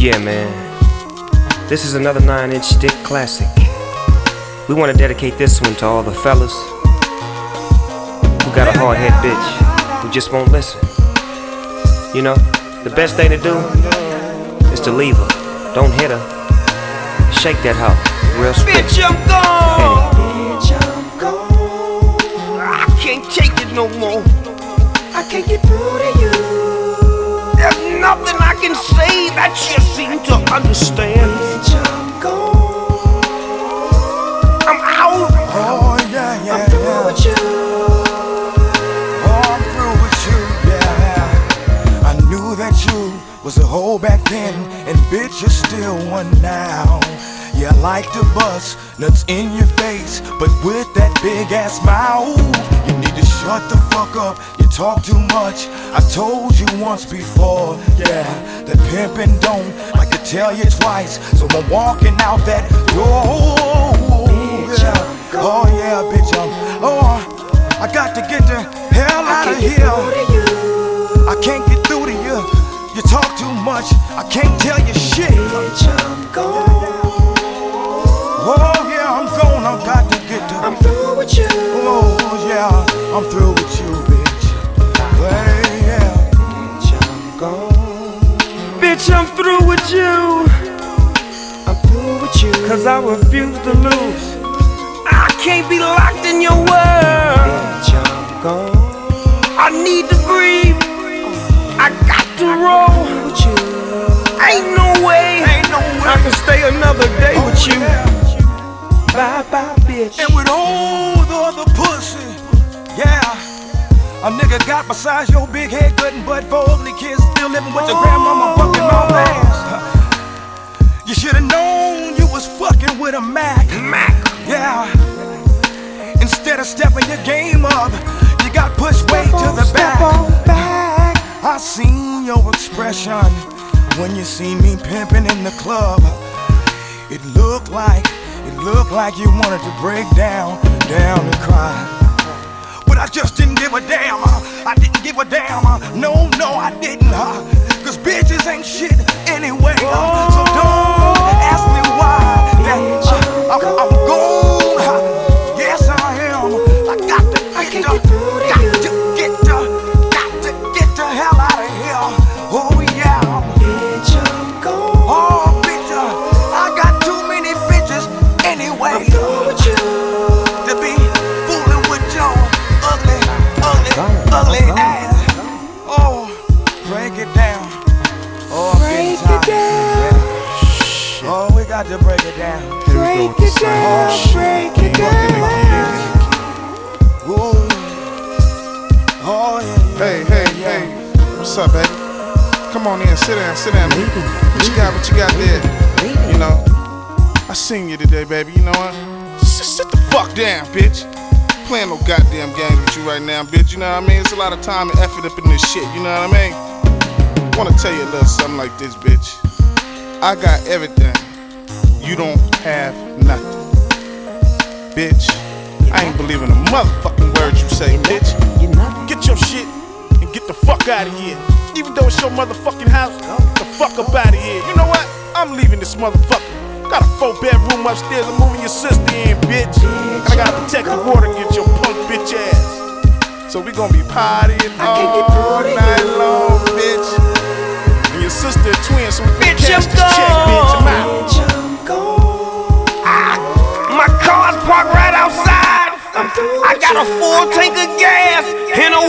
Yeah, man. This is another 9-inch stick classic. We want to dedicate this one to all the fellas who got a hard-head bitch who just won't listen. You know, the best thing to do is to leave her. Don't hit her. Shake that hoe, real spit. Bitch, I'm gone. Bitch, I'm gone. I can't take it no more. I can't get through to you. There's nothing I can say that you seem to understand. Bitch, I'm gone. I'm out. Oh yeah, yeah, I'm through with you. Oh, I'm through with you, yeah. I knew that you was a hoe back then, and bitch, you're still one now. Yeah, I like to bust nuts in your face, but with that big ass mouth, you need to shut the fuck up. You talk too much. I told you once before, yeah, that pimpin' don't like to tell you twice. So I'm walking out that door. Yeah. Oh yeah, bitch, I got to get the hell out of here. I can't get through to you. You talk too much. I can't tell you shit. Bitch, I'm gone. Oh yeah, I'm gone. I got to get to. I'm through with you. Oh yeah, I'm through with you, bitch. Hey, yeah. Bitch, I'm gone. Bitch, I'm through with you. I'm through with you. Cause I refuse to lose. I can't be locked in your world. Bitch, I'm gone. I need to breathe. I got to roll. With you. Ain't no way I can stay another day with you. Yeah. Bye bye, bitch. And with all the other pussy, yeah, a nigga got besides your big head, good and butt for ugly kids still living with your grandmama bucking mouth ass. You should've known you was fucking with a Mac. Yeah. Instead of stepping your game up, you got pushed way to the back. I seen your expression when you seen me pimping in the club. It looked like you wanted to break down and cry. But I just didn't give a damn. I didn't give a damn. No, I didn't. Cause bitches ain't shit anyway. So don't ask me why. I'm gone. Yes, I am. I got to get the hell out of here. Oh yeah. Bitch, I'm gone. Oh bitch, I got too many bitches anyway. I'm through with you. To be fooling with your ugly ass. Oh, break it down. Oh, I'm Break getting it tired. down. Yeah. Oh, we got to break it down. Break it down. Break it down. Whoa. Oh yeah. Hey, what's up, baby? Come on in, sit down. What you got there? You know, I seen you today, baby. You know what? Just sit the fuck down, bitch. Playing no goddamn game with you right now, bitch. You know what I mean? It's a lot of time and effort up in this shit. You know what I mean? Wanna tell you a little something like this, bitch. I got everything. You don't have nothing, bitch. I ain't believing a motherfucking word you say, bitch. Get your shit and get the fuck out of here. Even though it's your motherfucking house, get the fuck up out of here. You know what? I'm leaving this motherfucker. Got a 4-bedroom upstairs. I'm moving your sister in, bitch. And I gotta protect the water against your punk bitch ass. So we gonna be partying all night long, bitch. And your sister a twin, so we finna cash this check, bitch. I'm out. Bitch, I'm gone. My car's parked right outside. I'm through I with got a you. full tank of gas and a